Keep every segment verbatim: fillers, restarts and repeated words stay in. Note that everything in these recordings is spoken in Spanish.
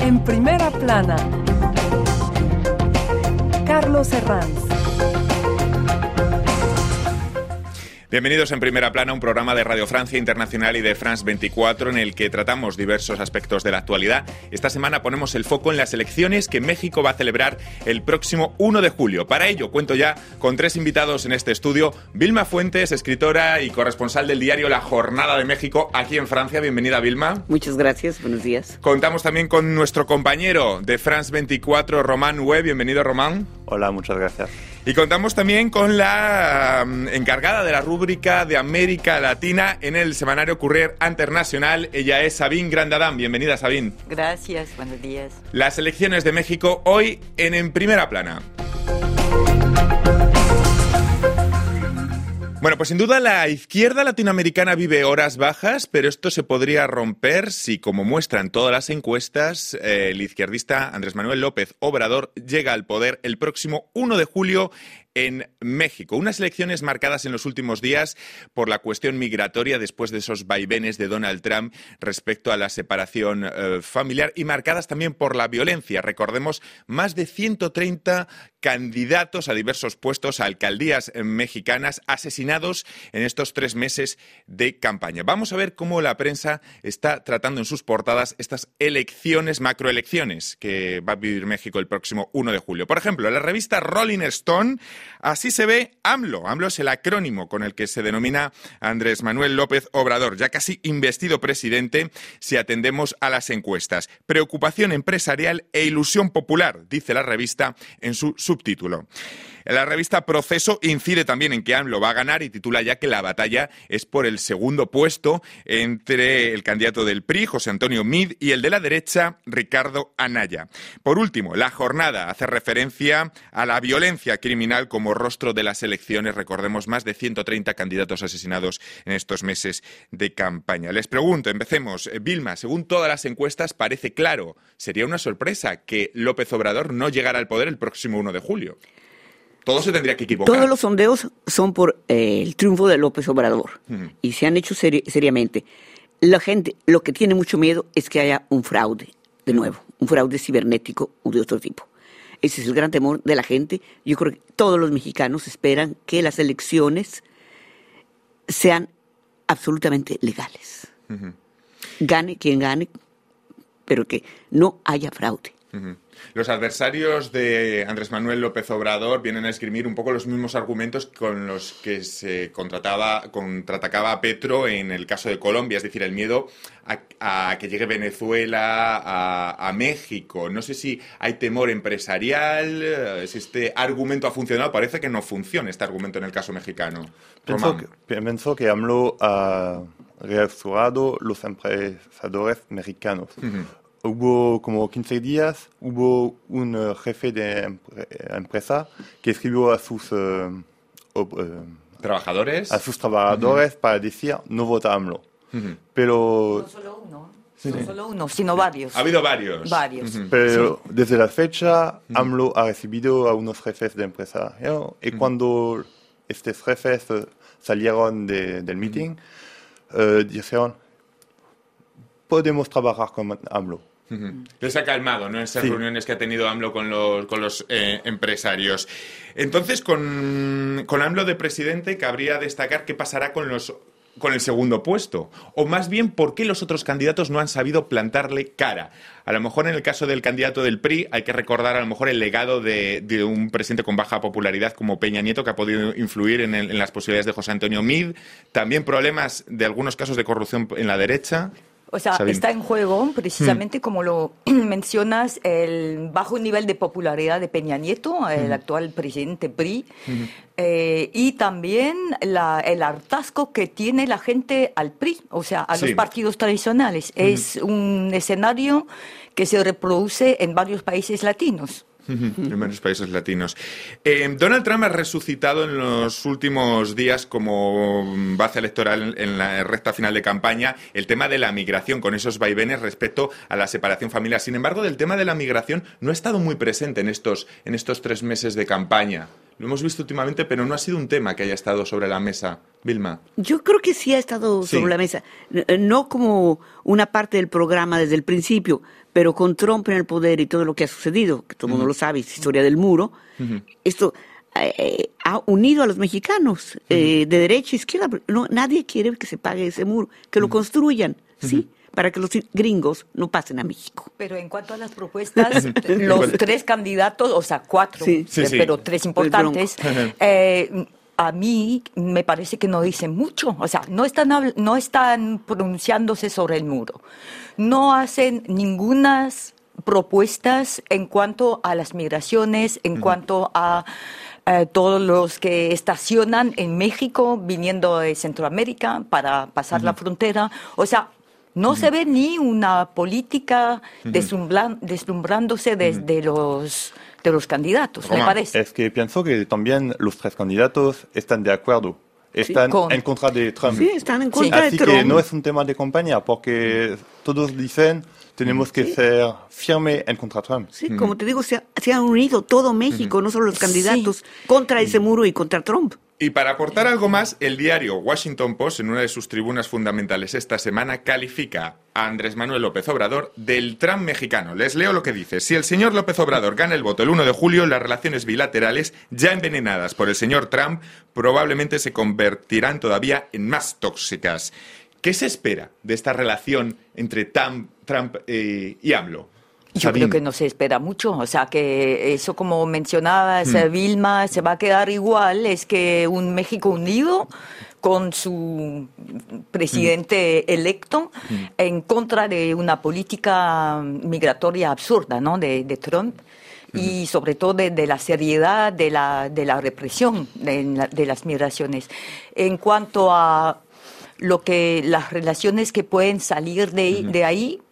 En primera plana, Carlos Herranz. Bienvenidos en Primera Plana, un programa de Radio Francia Internacional y de France veinticuatro en el que tratamos diversos aspectos de la actualidad. Esta semana ponemos el foco en las elecciones que México va a celebrar el próximo uno de julio. Para ello cuento ya con tres invitados en este estudio. Vilma Fuentes, escritora y corresponsal del diario La Jornada de México aquí en Francia. Bienvenida, Vilma. Muchas gracias, buenos días. Contamos también con nuestro compañero de France veinticuatro, Román Hue. Bienvenido, Román. Hola, muchas gracias. Y contamos también con la um, encargada de la rúbrica de América Latina en el semanario Courrier Internacional. Ella es Sabine Grandadam. Bienvenida, Sabine. Gracias, buenos días. Las elecciones de México hoy en En Primera Plana. Bueno, pues sin duda la izquierda latinoamericana vive horas bajas, pero esto se podría romper si, como muestran todas las encuestas, eh, el izquierdista Andrés Manuel López Obrador llega al poder el próximo uno de julio en México. Unas elecciones marcadas en los últimos días por la cuestión migratoria después de esos vaivenes de Donald Trump respecto a la separación eh, familiar y marcadas también por la violencia. Recordemos, más de ciento treinta candidatos a diversos puestos a alcaldías mexicanas asesinados en estos tres meses de campaña. Vamos a ver cómo la prensa está tratando en sus portadas estas elecciones, macroelecciones que va a vivir México el próximo uno de julio. Por ejemplo, en la revista Rolling Stone, así se ve AMLO. AMLO es el acrónimo con el que se denomina Andrés Manuel López Obrador, ya casi investido presidente si atendemos a las encuestas. Preocupación empresarial e ilusión popular, dice la revista en su subtítulo. La revista Proceso incide también en que AMLO va a ganar y titula ya que la batalla es por el segundo puesto entre el candidato del P R I, José Antonio Meade, y el de la derecha, Ricardo Anaya. Por último, La Jornada hace referencia a la violencia criminal como rostro de las elecciones. Recordemos, más de ciento treinta candidatos asesinados en estos meses de campaña. Les pregunto, empecemos. Vilma, según todas las encuestas parece claro, sería una sorpresa que López Obrador no llegara al poder el próximo uno de julio. Todo se tendría que equivocar. Todos los sondeos son por eh, el triunfo de López Obrador uh-huh. y se han hecho seri- seriamente. La gente lo que tiene mucho miedo es que haya un fraude, de nuevo, un fraude cibernético o de otro tipo. Ese es el gran temor de la gente. Yo creo que todos los mexicanos esperan que las elecciones sean absolutamente legales. Uh-huh. Gane quien gane, pero que no haya fraude. Uh-huh. Los adversarios de Andrés Manuel López Obrador vienen a esgrimir un poco los mismos argumentos con los que se contrataba, contraatacaba a Petro en el caso de Colombia, es decir, el miedo a, a que llegue Venezuela a, a México. No sé si hay temor empresarial, si este argumento ha funcionado. Parece que no funciona este argumento en el caso mexicano. Pienso que, pienso que AMLO ha reestructurado los empresarios mexicanos. Uh-huh. Hubo como quince días, hubo un uh, jefe de empre- empresa que escribió a sus uh, ob, uh, trabajadores, a sus trabajadores uh-huh. para decir no vota AMLO. Uh-huh. Pero no solo uno, sí. no solo uno, sino varios. Ha habido varios. Varios. Uh-huh. Pero sí. Desde la fecha, uh-huh. AMLO ha recibido a unos jefes de empresa. ¿no? Y uh-huh. cuando estos jefes uh, salieron de, del meeting, uh-huh. uh, dijeron, podemos trabajar con AMLO. Uh-huh. Les ha calmado, ¿no? Esas sí. reuniones que ha tenido AMLO con los, con los eh, empresarios. Entonces, con, con AMLO de presidente, cabría destacar qué pasará con los con el segundo puesto, o más bien por qué los otros candidatos no han sabido plantarle cara. A lo mejor en el caso del candidato del P R I hay que recordar a lo mejor el legado de, de un presidente con baja popularidad como Peña Nieto, que ha podido influir en, el, en las posibilidades de José Antonio Meade, también problemas de algunos casos de corrupción en la derecha. O sea, Sabine. Está en juego, precisamente mm. como lo mencionas, el bajo nivel de popularidad de Peña Nieto, el mm. actual presidente P R I, mm. eh, y también la, el hartazgo que tiene la gente al P R I, o sea, a sí. los partidos tradicionales. Mm. Es un escenario que se reproduce en varios países latinos. En varios países latinos. Eh, Donald Trump ha resucitado en los últimos días como base electoral en la recta final de campaña el tema de la migración, con esos vaivenes respecto a la separación familiar. Sin embargo, del tema de la migración no ha estado muy presente en estos, en estos tres meses de campaña. Lo hemos visto últimamente, pero no ha sido un tema que haya estado sobre la mesa. Vilma. Yo creo que sí ha estado Sí. sobre la mesa, no como una parte del programa desde el principio, pero con Trump en el poder y todo lo que ha sucedido, que todo el mundo lo sabe, es historia del muro, Uh-huh. esto eh, ha unido a los mexicanos eh, de derecha a izquierda. No, nadie quiere que se pague ese muro, que lo construyan, ¿sí? Para que los gringos no pasen a México. Pero en cuanto a las propuestas, los tres candidatos, o sea, cuatro, Sí. Sí, eh, sí. pero tres importantes, eh, a mí me parece que no dicen mucho. O sea, no están, habl- no están pronunciándose sobre el muro. No hacen ningunas propuestas en cuanto a las migraciones, en cuanto a eh, todos los que estacionan en México viniendo de Centroamérica para pasar la frontera. O sea, no se ve ni una política deslumbran- deslumbrándose desde los, de los candidatos, me Román, parece. Es que pienso que también los tres candidatos están de acuerdo. Están Con- en contra de Trump. Sí, están en contra Así de que Trump. no es un tema de campaña, porque todos dicen tenemos que ser firmes en contra de Trump. Sí, como te digo, se, ha- se han unido todo México, no solo los candidatos, contra ese muro y contra Trump. Y para aportar algo más, el diario Washington Post, en una de sus tribunas fundamentales esta semana, califica a Andrés Manuel López Obrador del Trump mexicano. Les leo lo que dice. Si el señor López Obrador gana el voto el uno de julio, las relaciones bilaterales, ya envenenadas por el señor Trump, probablemente se convertirán todavía en más tóxicas. ¿Qué se espera de esta relación entre Trump, Trump eh, y AMLO? Yo Sabine. creo que no se espera mucho, o sea que eso, como mencionabas, eh, Vilma, se va a quedar igual, es que un México unido con su presidente electo en contra de una política migratoria absurda, ¿no?, de, de Trump. Y sobre todo de, de la seriedad de la, de la represión de, la- de las migraciones. En cuanto a lo que las relaciones que pueden salir de, de ahí,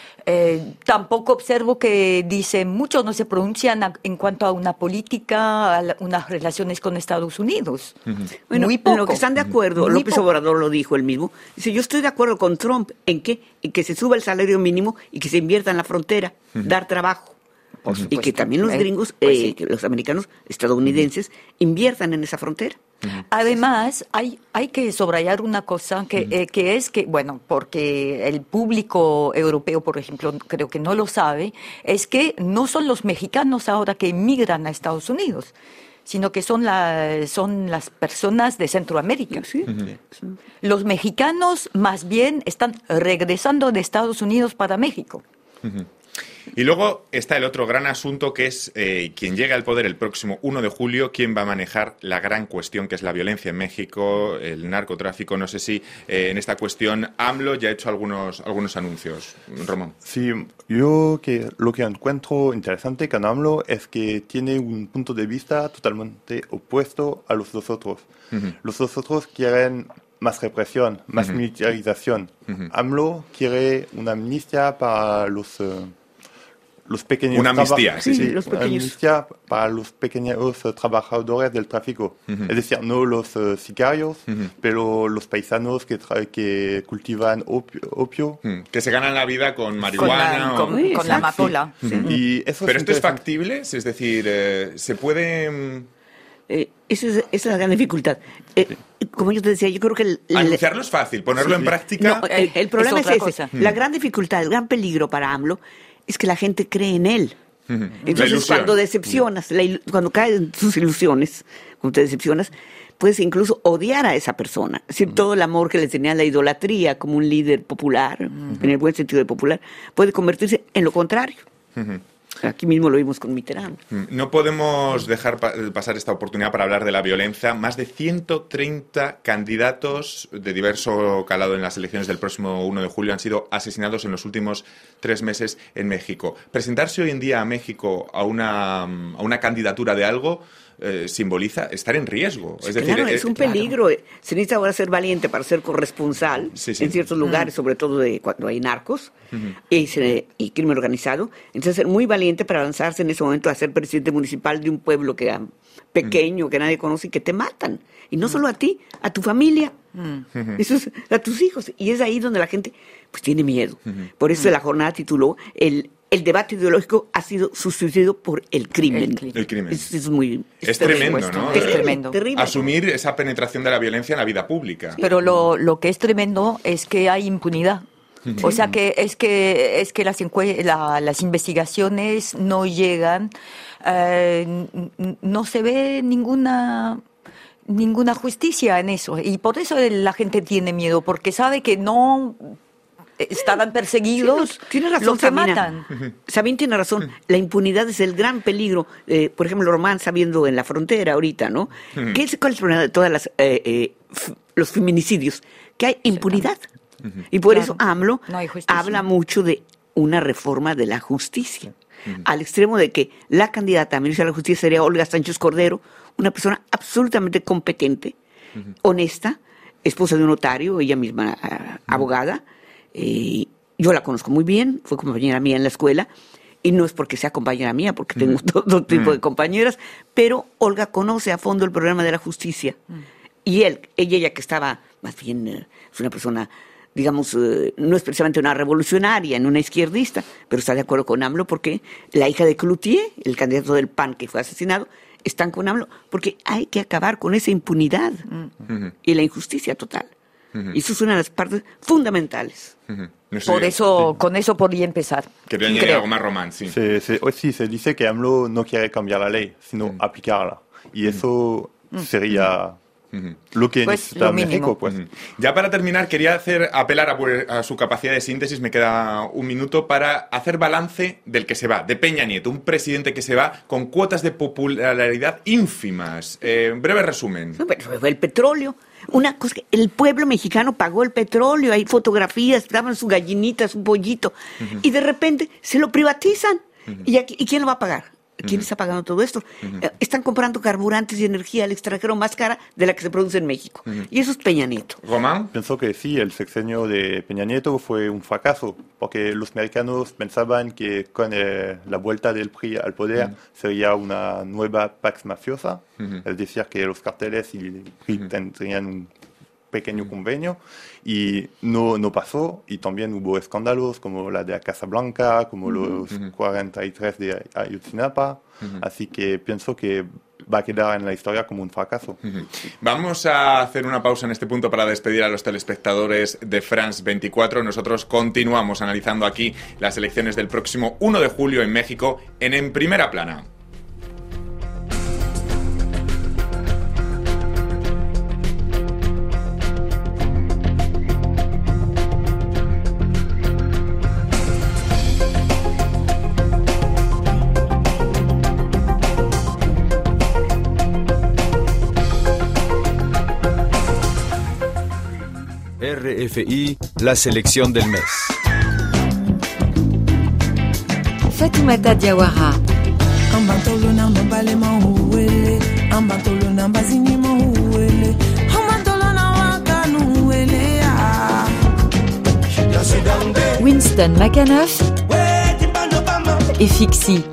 Eh, tampoco observo que dicen mucho, no se pronuncian a- en cuanto a una política, a la- unas relaciones con Estados Unidos. Bueno, Muy en poco. lo que están de acuerdo, Muy López poco. Obrador lo dijo él mismo, dice, yo estoy de acuerdo con Trump, ¿en qué? En que se suba el salario mínimo y que se invierta en la frontera, dar trabajo. Por Y que supuesto. también los Eh, gringos, pues eh, sí. que los americanos, estadounidenses, inviertan en esa frontera. Además, hay, hay que subrayar una cosa que, eh, que es que, bueno, porque el público europeo, por ejemplo, creo que no lo sabe, es que no son los mexicanos ahora que emigran a Estados Unidos, sino que son, la, son las personas de Centroamérica. Sí. Los mexicanos más bien están regresando de Estados Unidos para México. Y luego está el otro gran asunto, que es eh, quien llega al poder el próximo uno de julio, quién va a manejar la gran cuestión que es la violencia en México, el narcotráfico. No sé si eh, en esta cuestión AMLO ya ha hecho algunos, algunos anuncios. Román. Sí, yo que lo que encuentro interesante con AMLO es que tiene un punto de vista totalmente opuesto a los dos otros. Los dos otros quieren más represión, más militarización. AMLO quiere una amnistía para los, eh, los pequeños Una amnistía, traba- sí, sí. sí, los una pequeños. amnistía para los pequeños eh, trabajadores del tráfico. Es decir, no los eh, sicarios, pero los paisanos que, tra- que cultivan opio. opio. Mm, Que se ganan la vida con Con marihuana. la, o- con, Sí, con la exacto. amapola. Y eso Pero es esto es interesante. factible, es decir, eh, se puede mm, Eh, esa, es, esa es la gran dificultad. Eh, como yo te decía, yo creo que... El, el- anunciarlo es fácil, ponerlo en práctica. No, el, el problema Es es, otra ese. cosa. La gran dificultad, el gran peligro para AMLO es que la gente cree en él. La Entonces, ilusión. cuando decepcionas, la il- cuando caen sus ilusiones, cuando te decepcionas, puedes incluso odiar a esa persona. Es decir, todo el amor que le tenía, la idolatría como un líder popular, en el buen sentido de popular, puede convertirse en lo contrario. Aquí mismo lo vimos con Mitterrand. No podemos dejar pa- pasar esta oportunidad para hablar de la violencia. Más de ciento treinta candidatos de diverso calado en las elecciones del próximo uno de julio han sido asesinados en los últimos tres meses en México. Presentarse hoy en día a México a una, a una candidatura de algo eh, simboliza estar en riesgo. Es decir, Claro, eh, es un claro. peligro. Se necesita ahora ser valiente para ser corresponsal Sí, sí. en ciertos lugares, sobre todo de cuando hay narcos y, se- y crimen organizado. Entonces, ser muy valiente para lanzarse en ese momento a ser presidente municipal de un pueblo que ah, pequeño, que nadie conoce y que te matan. Y no solo a ti, a tu familia, Eso es, a tus hijos. Y es ahí donde la gente pues tiene miedo. Por eso la jornada tituló el el debate ideológico ha sido sustituido por el crimen. El crimen. El crimen. Es, es muy... Es tremendo, ¿no? Es tremendo. Terrible. Asumir esa penetración de la violencia en la vida pública. Pero lo, lo que es tremendo es que hay impunidad. O sea que es que es que las encue- la, las investigaciones no llegan, eh, n- no se ve ninguna ninguna justicia en eso, y por eso la gente tiene miedo, porque sabe que no estarán perseguidos, Sí, no, tiene razón, los que Sabina. matan. Sabine tiene razón. La impunidad es el gran peligro. Eh, por ejemplo, Román está viendo en la frontera ahorita, ¿no? ¿Qué es, ¿Cuál es el problema de todas las eh, eh, f- los feminicidios? Que hay impunidad. Y por Claro. eso AMLO No hay justicia. habla mucho de una reforma de la justicia, al extremo de que la candidata a ministra de la Justicia sería Olga Sánchez Cordero, una persona absolutamente competente, honesta, esposa de un notario, ella misma ah, abogada. Eh, yo la conozco muy bien, fue compañera mía en la escuela, y no es porque sea compañera mía, porque tengo todo tipo de compañeras, pero Olga conoce a fondo el problema de la justicia. Y él, ella, ella que estaba, más bien, eh, es una persona, digamos, eh, no es precisamente una revolucionaria, ni una izquierdista, pero está de acuerdo con AMLO porque la hija de Cloutier, el candidato del P A N que fue asesinado, están con AMLO porque hay que acabar con esa impunidad y la injusticia total. Y eso es una de las partes fundamentales. Ujú. No sé, Por eso, con eso podría empezar. Quería añadir creo. algo más, Román, sí. Se, se, hoy sí se dice que AMLO no quiere cambiar la ley, sino aplicarla. Y eso sería lo que Pues, necesita lo mínimo. México, pues. Ujú. Ya para terminar, quería hacer apelar a, pu- a su capacidad de síntesis, me queda un minuto, para hacer balance del que se va, de Peña Nieto, un presidente que se va con cuotas de popularidad ínfimas. Eh, breve resumen. No, pero el petróleo, una cosa que el pueblo mexicano pagó el petróleo, hay fotografías, daban su gallinita, su pollito, y de repente se lo privatizan. ¿Y, aquí- ¿Y quién lo va a pagar? ¿Quién está pagando todo esto? Eh, Están comprando carburantes y energía al extranjero más cara de la que se produce en México. Y eso es Peña Nieto. Román. Pienso que sí, el sexenio de Peña Nieto fue un fracaso, porque los mexicanos pensaban que con eh, la vuelta del P R I al poder sería una nueva Pax mafiosa, es decir, que los carteles y el P R I tendrían un pequeño convenio, y no, no pasó, y también hubo escándalos como la de Casa Blanca, como los cuarenta y tres de Ayotzinapa, así que pienso que va a quedar en la historia como un fracaso. Vamos a hacer una pausa en este punto para despedir a los telespectadores de France veinticuatro. Nosotros continuamos analizando aquí las elecciones del próximo uno de julio en México en En Primera Plana. R F I, la selección del mes. Fatoumata Diawara. Ambatolo namba bale mahuele, ambatolo namba zini mahuele, ambatolo na wakanuele ya. Winston McAnuff et Fixie.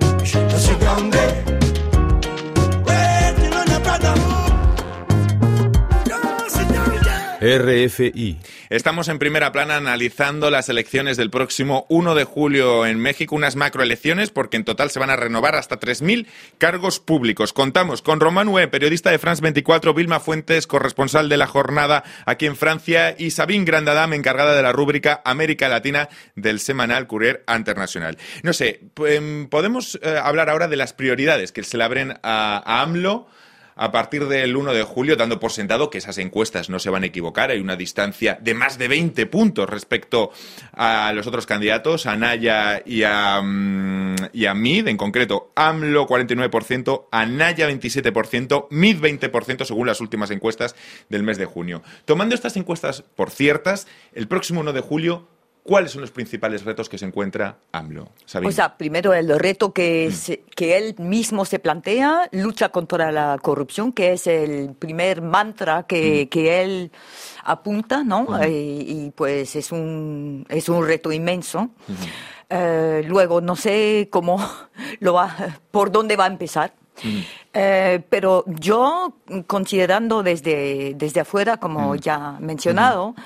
R F I. Estamos en Primera Plana analizando las elecciones del próximo uno de julio en México, unas macroelecciones porque en total se van a renovar hasta tres mil cargos públicos. Contamos con Román Hue, periodista de France veinticuatro, Vilma Fuentes, corresponsal de La Jornada aquí en Francia, y Sabine Grandadam, encargada de la rúbrica América Latina del semanal Courrier Internacional. No sé, podemos eh, hablar ahora de las prioridades que se le abren a, a AMLO a partir del uno de julio, dando por sentado que esas encuestas no se van a equivocar. Hay una distancia de más de veinte puntos respecto a los otros candidatos, a Anaya y a, um, y a Mid. En concreto, AMLO cuarenta y nueve por ciento, Anaya veintisiete por ciento, Mid veinte por ciento, según las últimas encuestas del mes de junio. Tomando estas encuestas por ciertas, el próximo uno de julio, ¿cuáles son los principales retos que se encuentra AMLO? Sabine. O sea, primero el reto que, se, que él mismo se plantea, lucha contra la corrupción, que es el primer mantra que, mm. que él apunta, ¿no? Mm. Y, y pues es un, es un reto inmenso. Mm. Eh, luego, no sé cómo lo va, por dónde va a empezar. Mm. Eh, pero yo, considerando desde, desde afuera, como mm. ya mencionado, mm.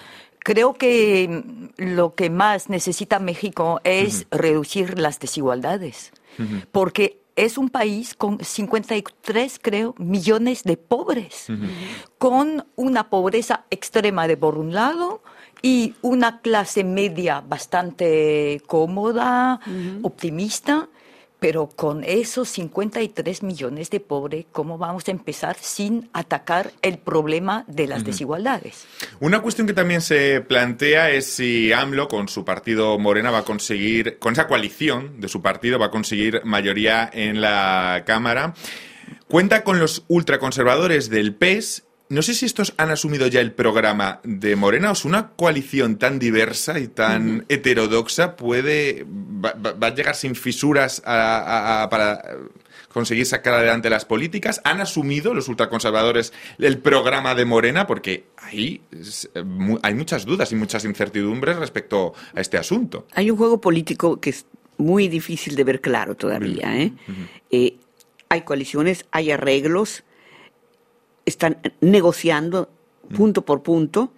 creo que lo que más necesita México es uh-huh. reducir las desigualdades, uh-huh. porque es un país con cincuenta y tres, creo, millones de pobres, uh-huh. con una pobreza extrema de por un lado y una clase media bastante cómoda, uh-huh. optimista. Pero con esos cincuenta y tres millones de pobres, ¿cómo vamos a empezar sin atacar el problema de las uh-huh. desigualdades? Una cuestión que también se plantea es si AMLO, con su partido Morena, va a conseguir, con esa coalición de su partido, va a conseguir mayoría en la Cámara. Cuenta con los ultraconservadores del P E S. No sé si estos han asumido ya el programa de Morena o si una coalición tan diversa y tan uh-huh. heterodoxa puede va, va a llegar sin fisuras a, a, a, para conseguir sacar adelante las políticas. ¿Han asumido los ultraconservadores el programa de Morena? Porque ahí hay muchas dudas y muchas incertidumbres respecto a este asunto. Hay un juego político que es muy difícil de ver claro todavía. ¿eh? Uh-huh. Eh, hay coaliciones, hay arreglos. Están negociando punto por punto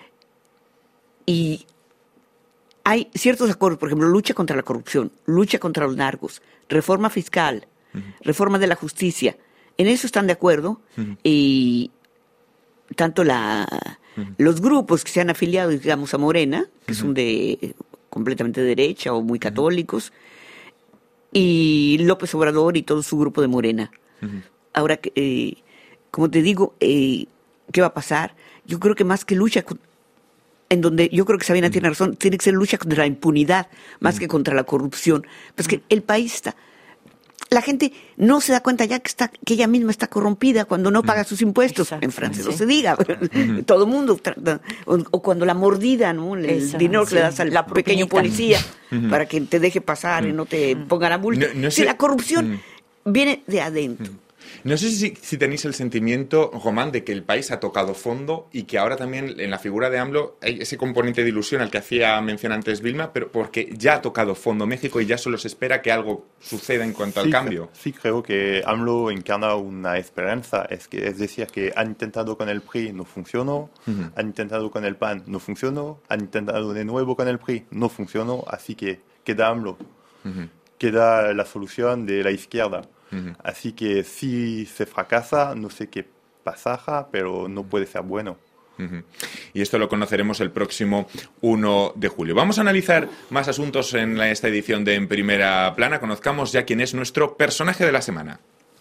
y hay ciertos acuerdos, por ejemplo, lucha contra la corrupción, lucha contra los narcos, reforma fiscal, uh-huh. reforma de la justicia. En eso están de acuerdo uh-huh. y tanto la uh-huh. los grupos que se han afiliado, digamos, a Morena, que uh-huh. son de completamente de derecha o muy católicos, uh-huh. y López Obrador y todo su grupo de Morena. Uh-huh. Ahora que... Eh, Como te digo, eh, ¿qué va a pasar? Yo creo que más que lucha, con, en donde yo creo que Sabina mm. tiene razón, tiene que ser lucha contra la impunidad, más mm. que contra la corrupción. Pues que el país está... La gente no se da cuenta ya que está que ella misma está corrompida cuando no paga sus impuestos. Exacto, en Francia sí. no se diga. Mm. Todo el mundo... O, o cuando la mordida, ¿no? El Exacto, dinero que sí. le das al la pequeño policía mm. para que te deje pasar mm. y no te mm. pongan a multa. No, no sé. Si la corrupción mm. viene de adentro. Mm. No sé si, si tenéis el sentimiento, Román, de que el país ha tocado fondo y que ahora también en la figura de AMLO hay ese componente de ilusión al que hacía mención antes Vilma, pero porque ya ha tocado fondo México y ya solo se espera que algo suceda en cuanto sí, al cambio. Sí, creo que AMLO encarna una esperanza, es, que, es decir, que han intentado con el P R I, no funcionó, uh-huh. han intentado con el P A N, no funcionó, han intentado de nuevo con el P R I, no funcionó, así que queda AMLO, uh-huh. queda la solución de la izquierda. Uh-huh. Así que si se fracasa, no sé qué pasará, pero no puede ser bueno. Uh-huh. Y esto lo conoceremos el próximo uno de julio. Vamos a analizar más asuntos en esta edición de En Primera Plana. Conozcamos ya quién es nuestro personaje de la semana.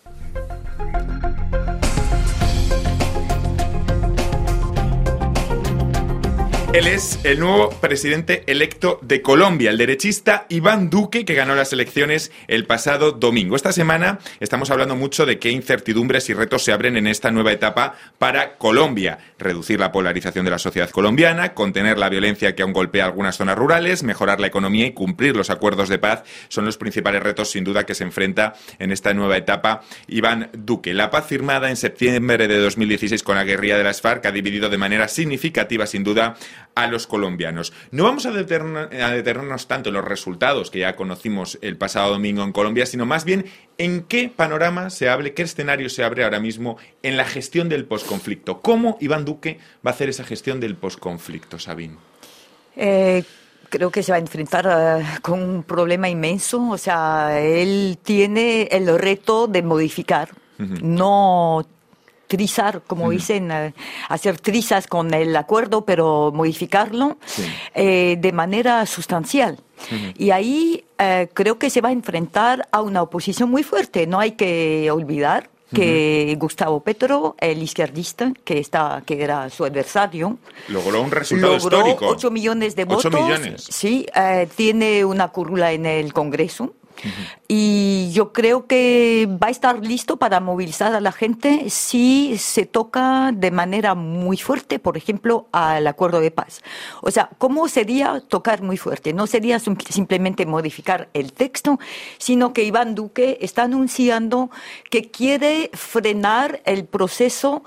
Él es el nuevo presidente electo de Colombia, el derechista Iván Duque, que ganó las elecciones el pasado domingo. Esta semana estamos hablando mucho de qué incertidumbres y retos se abren en esta nueva etapa para Colombia. Reducir la polarización de la sociedad colombiana, contener la violencia que aún golpea algunas zonas rurales, mejorar la economía y cumplir los acuerdos de paz son los principales retos, sin duda, que se enfrenta en esta nueva etapa Iván Duque. La paz firmada en septiembre de dos mil dieciséis con la guerrilla de las FARC ha dividido de manera significativa, sin duda, a los colombianos. No vamos a detenernos, a detenernos tanto en los resultados que ya conocimos el pasado domingo en Colombia, sino más bien en qué panorama se abre, qué escenario se abre ahora mismo en la gestión del posconflicto. ¿Cómo Iván Duque va a hacer esa gestión del posconflicto, Sabine? Eh... Creo que se va a enfrentar uh, con un problema inmenso. O sea, él tiene el reto de modificar, uh-huh. no trizar, como uh-huh. dicen, uh, hacer trizas con el acuerdo, pero modificarlo sí. eh, de manera sustancial. Uh-huh. Y ahí uh, creo que se va a enfrentar a una oposición muy fuerte. No hay que olvidar que uh-huh. Gustavo Petro, el izquierdista, que está, que era su adversario, logró un resultado logró histórico. ocho millones de votos. ocho millones. Sí, eh, tiene una curula en el Congreso. Uh-huh. Y yo creo que va a estar listo para movilizar a la gente si se toca de manera muy fuerte, por ejemplo, al acuerdo de paz. O sea, ¿cómo sería tocar muy fuerte? No sería simplemente modificar el texto, sino que Iván Duque está anunciando que quiere frenar el proceso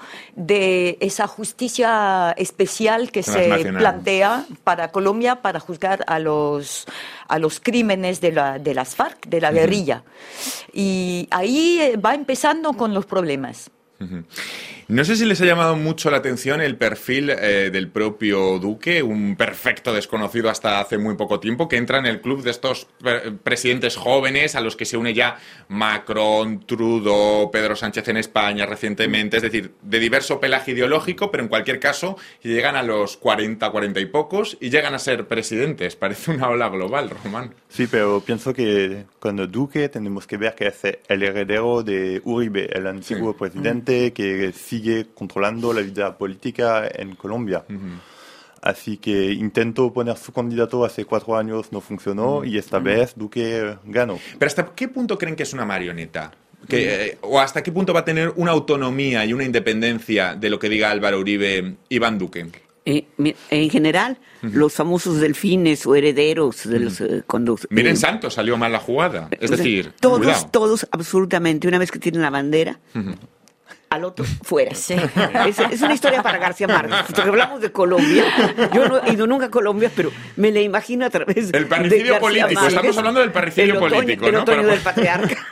de esa justicia especial que se plantea para Colombia para juzgar a los, a los crímenes de, la, de las FARC, de la guerrilla. Uh-huh. Y ahí va empezando con los problemas. Uh-huh. No sé si les ha llamado mucho la atención el perfil eh, del propio Duque, un perfecto desconocido hasta hace muy poco tiempo, que entra en el club de estos pre- presidentes jóvenes a los que se une ya Macron, Trudeau, Pedro Sánchez en España recientemente, es decir, de diverso pelaje ideológico, pero en cualquier caso llegan a los cuarenta, cuarenta y pocos y llegan a ser presidentes. Parece una ola global, Román. Sí, pero pienso que con el Duque tenemos que ver que es el heredero de Uribe, el antiguo sí. presidente mm. que sigue controlando la vida política en Colombia. Uh-huh. Así que intentó poner su candidato hace cuatro años, no funcionó, uh-huh. y esta uh-huh. vez Duque ganó. ¿Pero hasta qué punto creen que es una marioneta? Que, eh, ¿O hasta qué punto va a tener una autonomía y una independencia de lo que diga Álvaro Uribe, Iván Duque? Eh, en general, uh-huh. los famosos delfines o herederos de los... Uh, cuando, Miren eh, Santos, salió mal la jugada. Es o sea, decir, todos, cuidado. todos, absolutamente, una vez que tienen la bandera... Uh-huh. al otro fuera. Sí. Es, es una historia para García Márquez. Porque hablamos de Colombia. Yo no he ido nunca a Colombia, pero me la imagino a través el parricidio de político. Márquez. Estamos hablando del parricidio el otoño, político, el ¿no? otoño Para... del patriarca.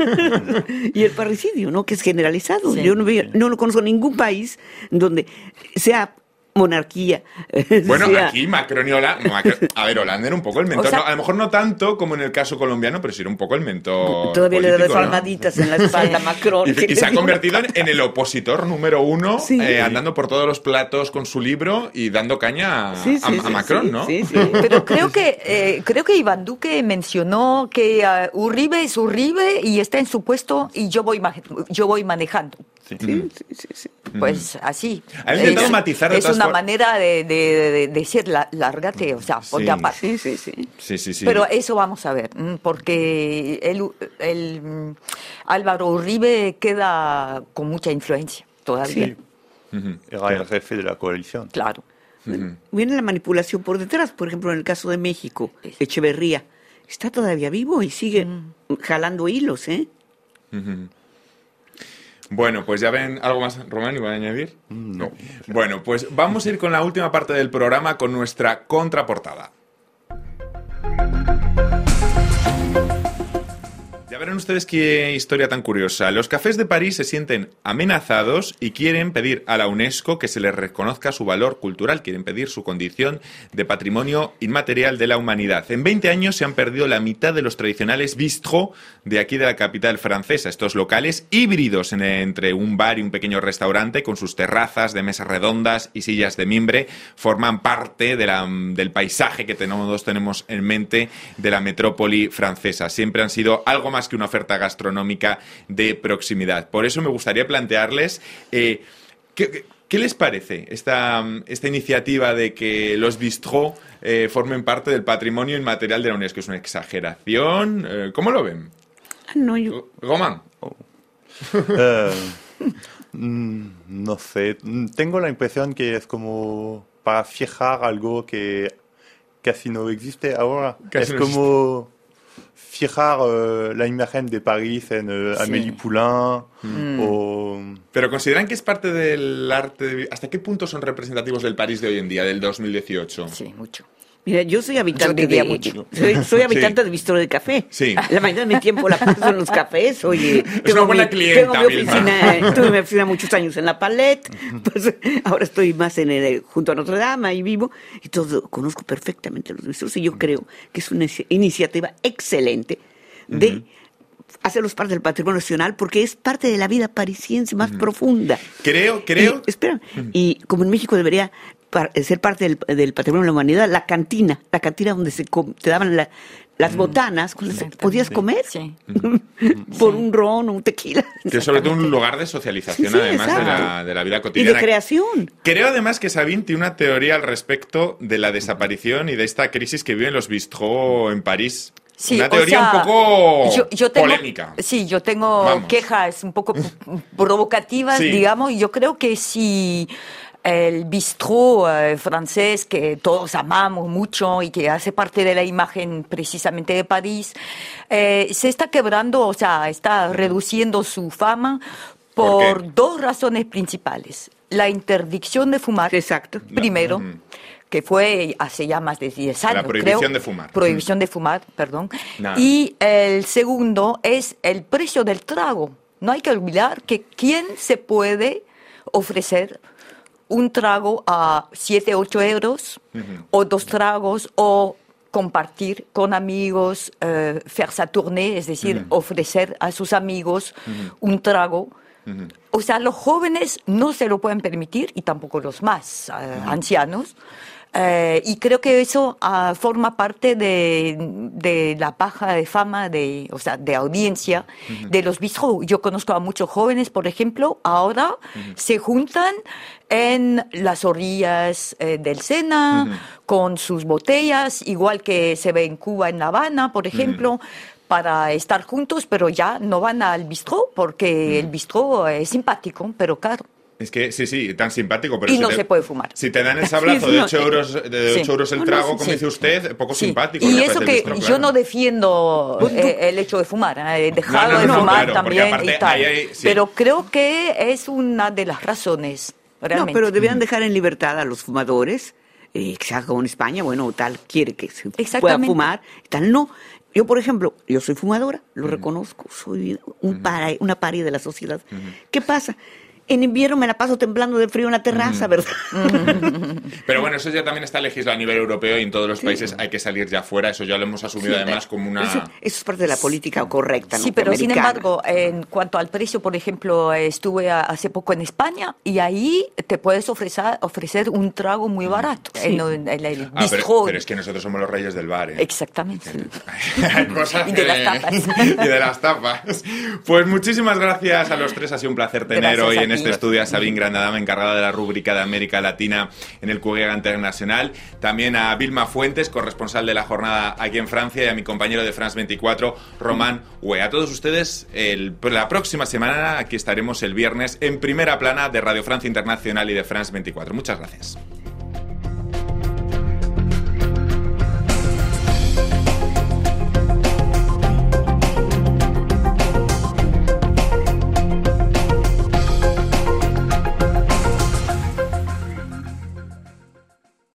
Y el parricidio, ¿no? Que es generalizado. Sí. Yo no, veo, no lo conozco en ningún país donde sea monarquía. Bueno, sea... aquí Macron y Hollande... Macron, a ver, Hollande era un poco el mentor. O sea, no, a lo mejor no tanto como en el caso colombiano, pero sí era un poco el mentor Todavía político, le da palmaditas, ¿no?, en la espalda a Macron. Y, y se ha convertido en, en el opositor número uno, sí. eh, andando por todos los platos con su libro y dando caña a, sí, sí, a, a Macron, sí, ¿no? Sí, sí. Pero creo que, eh, creo que Iván Duque mencionó que uh, Uribe es Uribe y está en su puesto y yo voy, ma- yo voy manejando. Sí, sí, sí, sí. Pues así. Ha intentado es, matizar de es una for- manera de, de, de decir, la, lárgate, o sea, ponte sí. aparte. Sí, sí, sí. sí, sí, sí. Pero eso vamos a ver, porque el, el Álvaro Uribe queda con mucha influencia todavía. Sí. Uh-huh. Era el jefe de la coalición. Claro. Uh-huh. Viene la manipulación por detrás, por ejemplo, en el caso de México, Echeverría está todavía vivo y sigue uh-huh. jalando hilos, ¿eh? Uh-huh. Bueno, pues ya ven, ¿algo más, Román, iban a añadir? No. Bueno, pues vamos a ir con la última parte del programa, con nuestra contraportada. Ya verán ustedes qué historia tan curiosa. Los cafés de París se sienten amenazados y quieren pedir a la UNESCO que se les reconozca su valor cultural, quieren pedir su condición de patrimonio inmaterial de la humanidad. En veinte años se han perdido la mitad de los tradicionales bistrot de aquí de la capital francesa, estos locales híbridos en, entre un bar y un pequeño restaurante con sus terrazas de mesas redondas y sillas de mimbre, forman parte de la, del paisaje que todos tenemos en mente de la metrópoli francesa. Siempre han sido algo más que una oferta gastronómica de proximidad. Por eso me gustaría plantearles eh, ¿qué, qué les parece esta, esta iniciativa de que los bistrot eh, formen parte del patrimonio inmaterial de la UNESCO. ¿Es una exageración? Eh, ¿Cómo lo ven? No, yo... Román. Oh. uh, no sé. Tengo la impresión que es como para fijar algo que casi no existe ahora. Casi es no como... Existe. Fijar uh, la imagen de París en uh, sí. Amélie Poulain mm. o... ¿Pero consideran que es parte del arte? De... ¿Hasta qué punto son representativos del París de hoy en día, del dos mil dieciocho? Sí, mucho. Mira, yo soy habitante yo de mucho. Soy, soy habitante sí. de Bistro de Café. Sí. La mayoría de mi tiempo la paso en los cafés. Oye, es una buena mi, clienta, tengo mi oficina, tuve mi oficina muchos años en La Palette, pues ahora estoy más en el, junto a Notre Dame, ahí vivo, y todo, conozco perfectamente los bistros, y yo creo que es una iniciativa excelente de uh-huh. hacerlos parte del patrimonio nacional, porque es parte de la vida parisiense más uh-huh. profunda. Creo, creo... Y, espera, uh-huh. y como en México debería ser parte del, del patrimonio de la humanidad, la cantina, la cantina donde se com- te daban la, las botanas, podías sí. comer sí. por sí. un ron o un tequila. Que es sobre todo un lugar de socialización, sí, sí, además de la, de la vida cotidiana. Y de creación. Creo además que Sabine tiene una teoría al respecto de la desaparición y de esta crisis que viven los bistrot en París. Sí, una teoría o sea, un poco yo, yo tengo, polémica. Sí, yo tengo Vamos. quejas un poco provocativas, sí. digamos, y yo creo que si el bistrot eh, francés que todos amamos mucho y que hace parte de la imagen precisamente de París, eh, se está quebrando, o sea, está reduciendo su fama por, ¿Por dos razones principales. La interdicción de fumar, exacto, primero, no. uh-huh. que fue hace ya más de diez años, La prohibición creo. de fumar. Prohibición mm. de fumar, perdón. Nada. Y el segundo es el precio del trago. no hay que olvidar que quién se puede ofrecer un trago a siete, ocho euros, uh-huh. o dos tragos, o compartir con amigos, eh, faire sa tournée, es decir, uh-huh. ofrecer a sus amigos uh-huh. un trago. Uh-huh. O sea, los jóvenes no se lo pueden permitir y tampoco los más eh, uh-huh. ancianos. Eh, y creo que eso uh, forma parte de, de la paja de fama, de, o sea, de audiencia uh-huh. de los bistrot. Yo conozco a muchos jóvenes, por ejemplo, ahora uh-huh. se juntan en las orillas eh, del Sena uh-huh. con sus botellas, igual que se ve en Cuba, en La Habana, por ejemplo, uh-huh. para estar juntos, pero ya no van al bistrot porque uh-huh. el bistrot es simpático, pero caro. Es que sí, sí, tan simpático, pero y si no te, se puede fumar. Si te dan el sablazo de ocho euros, de ocho euros el trago, como sí. dice usted, poco sí. simpático. Y eso que bistro, yo claro. no defiendo eh, el hecho de fumar, eh, he dejado no, no, no, de fumar claro, también y tal. Ahí hay, sí. Pero creo que es una de las razones, realmente. No, pero deberían dejar en libertad a los fumadores, eh, que se haga como en España, bueno, tal quiere que se pueda fumar, tal no. Yo, por ejemplo, yo soy fumadora, lo uh-huh. reconozco, soy un uh-huh. para, una paria de la sociedad. Uh-huh. ¿Qué pasa? En invierno me la paso temblando de frío en la terraza, mm. ¿verdad? Pero bueno, eso ya también está legislado a nivel europeo y en todos los sí. países hay que salir ya fuera. Eso ya lo hemos asumido sí, además como una... Eso, eso es parte de la política correcta, ¿no? Sí, pero americana. Sin embargo, en cuanto al precio, por ejemplo, estuve hace poco en España y ahí te puedes ofrecer, ofrecer un trago muy barato. Sí. En, en el ah, pero, pero es que nosotros somos los reyes del bar, ¿eh? Exactamente. Hay cosas y de las tapas. y de las tapas. Pues muchísimas gracias a los tres. Ha sido un placer tener gracias hoy en este estudio a Sabine Grandadame, encargada de la rúbrica de América Latina en el Curiera Internacional, también a Vilma Fuentes, corresponsal de la jornada aquí en Francia, y a mi compañero de France veinticuatro, Román Hue. A todos ustedes, el, la próxima semana aquí estaremos el viernes en Primera Plana de Radio Francia Internacional y de France veinticuatro. Muchas gracias.